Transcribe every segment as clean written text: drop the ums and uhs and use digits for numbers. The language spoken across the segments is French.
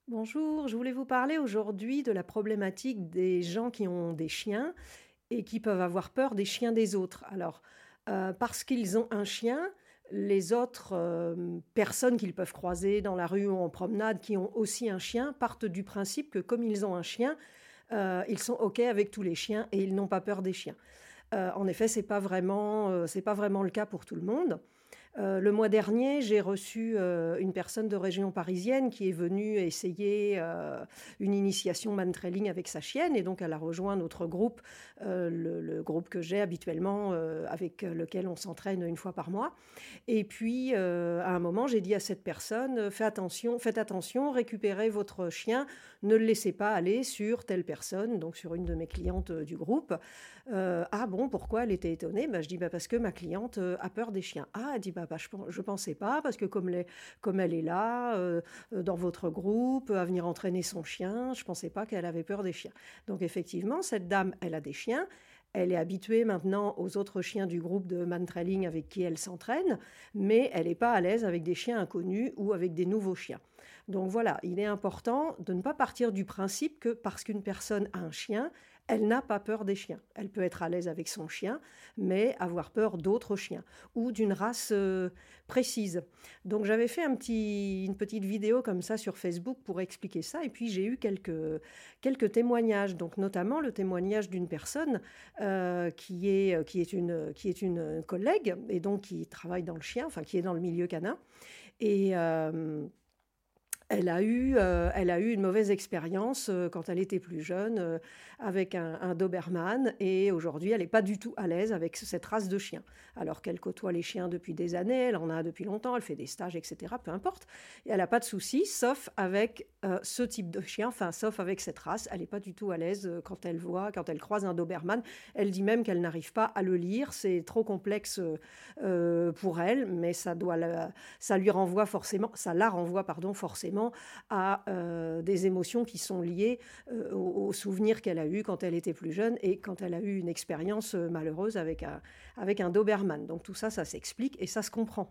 Bonjour, je voulais vous parler aujourd'hui de la problématique des gens qui ont des chiens et qui peuvent avoir peur des chiens des autres. Alors, parce qu'ils ont un chien, les autres personnes qu'ils peuvent croiser dans la rue ou en promenade qui ont aussi un chien partent du principe que comme ils ont un chien, ils sont OK avec tous les chiens et ils n'ont pas peur des chiens. En effet, c'est pas vraiment le cas pour tout le monde. Le mois dernier, j'ai reçu une personne de région parisienne qui est venue essayer une initiation man-trailing avec sa chienne et donc elle a rejoint notre groupe, le groupe que j'ai habituellement avec lequel on s'entraîne une fois par mois. Et puis, à un moment, j'ai dit à cette personne, faites attention, récupérez votre chien, ne le laissez pas aller sur telle personne, donc sur une de mes clientes du groupe. Ah bon, pourquoi? Elle était étonnée. Bah, je dis, bah, parce que ma cliente a peur des chiens. Ah, elle dit, bah, je pensais pas, parce que comme elle est là, dans votre groupe, à venir entraîner son chien, je pensais pas qu'elle avait peur des chiens. Donc effectivement, cette dame, elle a des chiens. Elle est habituée maintenant aux autres chiens du groupe de man-trailing avec qui elle s'entraîne, mais elle n'est pas à l'aise avec des chiens inconnus ou avec des nouveaux chiens. Donc voilà, il est important de ne pas partir du principe que parce qu'une personne a un chien, elle n'a pas peur des chiens. Elle peut être à l'aise avec son chien, mais avoir peur d'autres chiens ou d'une race précise. Donc j'avais fait une petite vidéo comme ça sur Facebook pour expliquer ça, et puis j'ai eu quelques témoignages, donc notamment le témoignage d'une personne qui est une collègue et donc qui travaille dans le chien, enfin qui est dans le milieu canin. Et elle a eu une mauvaise expérience quand elle était plus jeune avec un Doberman et aujourd'hui elle n'est pas du tout à l'aise avec cette race de chien. Alors qu'elle côtoie les chiens depuis des années, elle en a depuis longtemps, elle fait des stages, etc. Peu importe. Et elle n'a pas de souci, sauf avec ce type de chien, enfin sauf avec cette race. Elle n'est pas du tout à l'aise quand elle croise un Doberman. Elle dit même qu'elle n'arrive pas à le lire, c'est trop complexe pour elle, mais ça lui renvoie forcément, ça la renvoie pardon forcément à des émotions qui sont liées aux souvenirs qu'elle a eus quand elle était plus jeune et quand elle a eu une expérience malheureuse avec un Doberman. Donc tout ça, ça s'explique et ça se comprend.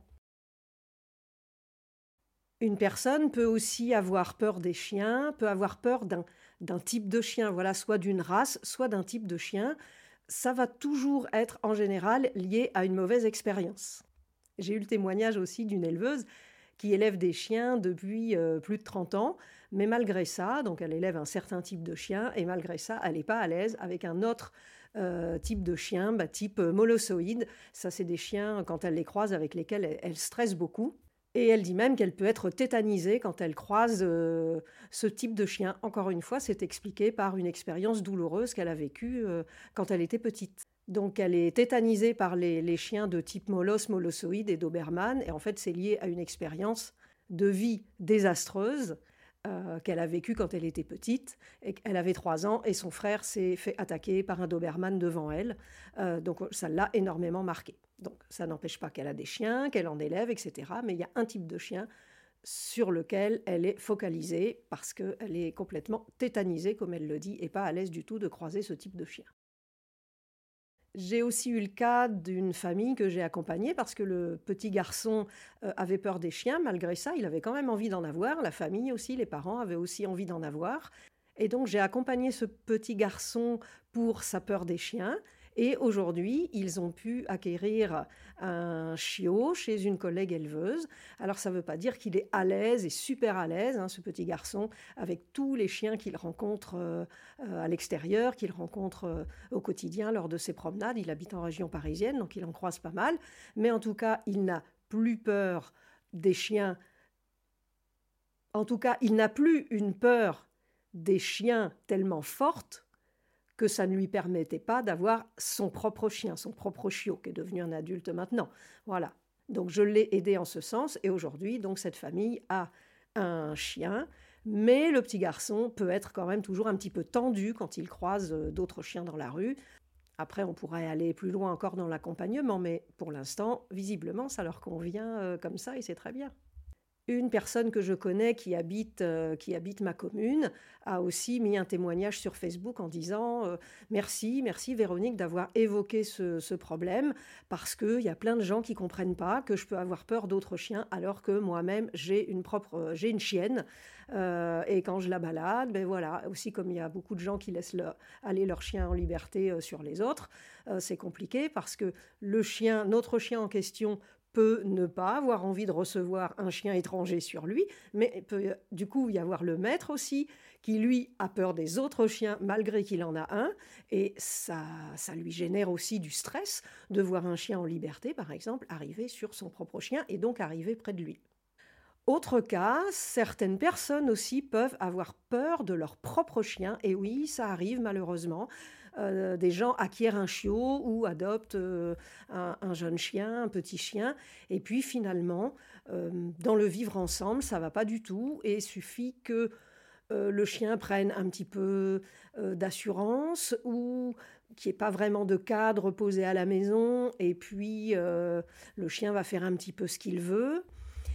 Une personne peut aussi avoir peur des chiens, peut avoir peur d'un type de chien, voilà, soit d'une race, soit d'un type de chien. Ça va toujours être en général lié à une mauvaise expérience. J'ai eu le témoignage aussi d'une éleveuse qui élève des chiens depuis plus de 30 ans, mais malgré ça, donc elle élève un certain type de chien, et malgré ça, elle n'est pas à l'aise avec un autre type de chien, type molossoïde. Ça, c'est des chiens, quand elle les croise, avec lesquels elle stresse beaucoup. Et elle dit même qu'elle peut être tétanisée quand elle croise ce type de chien. Encore une fois, c'est expliqué par une expérience douloureuse qu'elle a vécue quand elle était petite. Donc elle est tétanisée par les chiens de type molossoïde et Doberman. Et en fait, c'est lié à une expérience de vie désastreuse qu'elle a vécue quand elle était petite. Et elle avait 3 ans et son frère s'est fait attaquer par un Doberman devant elle. Donc ça l'a énormément marquée. Donc ça n'empêche pas qu'elle a des chiens, qu'elle en élève, etc. Mais il y a un type de chien sur lequel elle est focalisée parce qu'elle est complètement tétanisée, comme elle le dit, et pas à l'aise du tout de croiser ce type de chien. J'ai aussi eu le cas d'une famille que j'ai accompagnée parce que le petit garçon avait peur des chiens. Malgré ça, il avait quand même envie d'en avoir. La famille aussi, les parents avaient aussi envie d'en avoir. Et donc, j'ai accompagné ce petit garçon pour sa peur des chiens. Et aujourd'hui, ils ont pu acquérir un chiot chez une collègue éleveuse. Alors, ça ne veut pas dire qu'il est à l'aise et super à l'aise, hein, ce petit garçon, avec tous les chiens qu'il rencontre à l'extérieur, qu'il rencontre au quotidien lors de ses promenades. Il habite en région parisienne, donc il en croise pas mal. Mais en tout cas, il n'a plus peur des chiens. En tout cas, il n'a plus une peur des chiens tellement forte que ça ne lui permettait pas d'avoir son propre chien, son propre chiot, qui est devenu un adulte maintenant. Voilà. Donc je l'ai aidé en ce sens, et aujourd'hui, donc cette famille a un chien, mais le petit garçon peut être quand même toujours un petit peu tendu quand il croise d'autres chiens dans la rue. Après, on pourrait aller plus loin encore dans l'accompagnement, mais pour l'instant, visiblement, ça leur convient comme ça, et c'est très bien. Une personne que je connais qui habite ma commune a aussi mis un témoignage sur Facebook en disant merci, merci Véronique d'avoir évoqué ce problème parce qu'il y a plein de gens qui ne comprennent pas que je peux avoir peur d'autres chiens alors que moi-même j'ai une chienne et quand je la balade, ben voilà, aussi comme il y a beaucoup de gens qui laissent aller leur chien en liberté sur les autres, c'est compliqué parce que notre chien en question peut ne pas avoir envie de recevoir un chien étranger sur lui, mais il peut du coup y avoir le maître aussi qui, lui, a peur des autres chiens malgré qu'il en a un, et ça lui génère aussi du stress de voir un chien en liberté, par exemple, arriver sur son propre chien et donc arriver près de lui. Autre cas, certaines personnes aussi peuvent avoir peur de leur propre chien. Et oui, ça arrive malheureusement. Des gens acquièrent un chiot ou adoptent un jeune chien, un petit chien. Et puis finalement, dans le vivre ensemble, ça va pas du tout. Et il suffit que le chien prenne un petit peu d'assurance ou qu'il n'y ait pas vraiment de cadre posé à la maison. Et puis, le chien va faire un petit peu ce qu'il veut.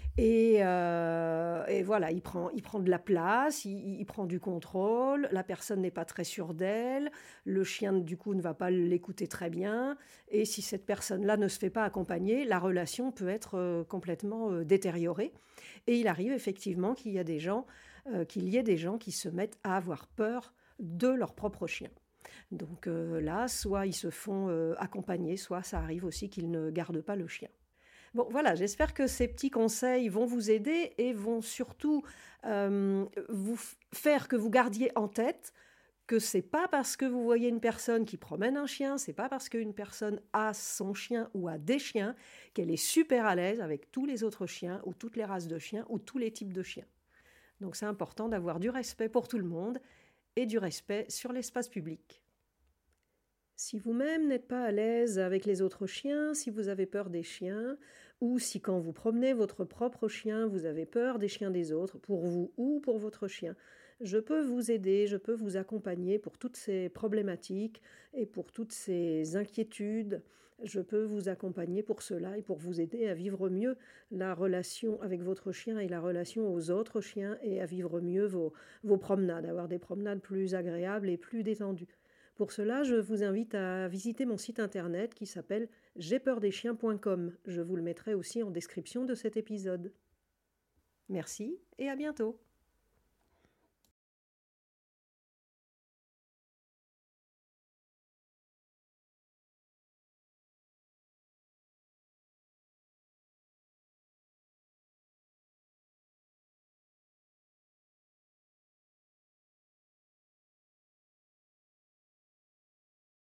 Et voilà, il prend de la place, il prend du contrôle, la personne n'est pas très sûre d'elle, le chien du coup ne va pas l'écouter très bien, et si cette personne-là ne se fait pas accompagner, la relation peut être complètement détériorée. Et il arrive effectivement qu'il y ait des gens qui se mettent à avoir peur de leur propre chien. Donc là, soit ils se font accompagner, soit ça arrive aussi qu'ils ne gardent pas le chien. Bon, voilà, j'espère que ces petits conseils vont vous aider et vont surtout faire que vous gardiez en tête que c'est pas parce que vous voyez une personne qui promène un chien, c'est pas parce qu'une personne a son chien ou a des chiens qu'elle est super à l'aise avec tous les autres chiens ou toutes les races de chiens ou tous les types de chiens. Donc c'est important d'avoir du respect pour tout le monde et du respect sur l'espace public. Si vous-même n'êtes pas à l'aise avec les autres chiens, si vous avez peur des chiens, ou si quand vous promenez votre propre chien, vous avez peur des chiens des autres, pour vous ou pour votre chien, je peux vous aider, je peux vous accompagner pour toutes ces problématiques et pour toutes ces inquiétudes. Je peux vous accompagner pour cela et pour vous aider à vivre mieux la relation avec votre chien et la relation aux autres chiens et à vivre mieux vos promenades, avoir des promenades plus agréables et plus détendues. Pour cela, je vous invite à visiter mon site internet qui s'appelle jepeursdeschiens.com. Je vous le mettrai aussi en description de cet épisode. Merci et à bientôt.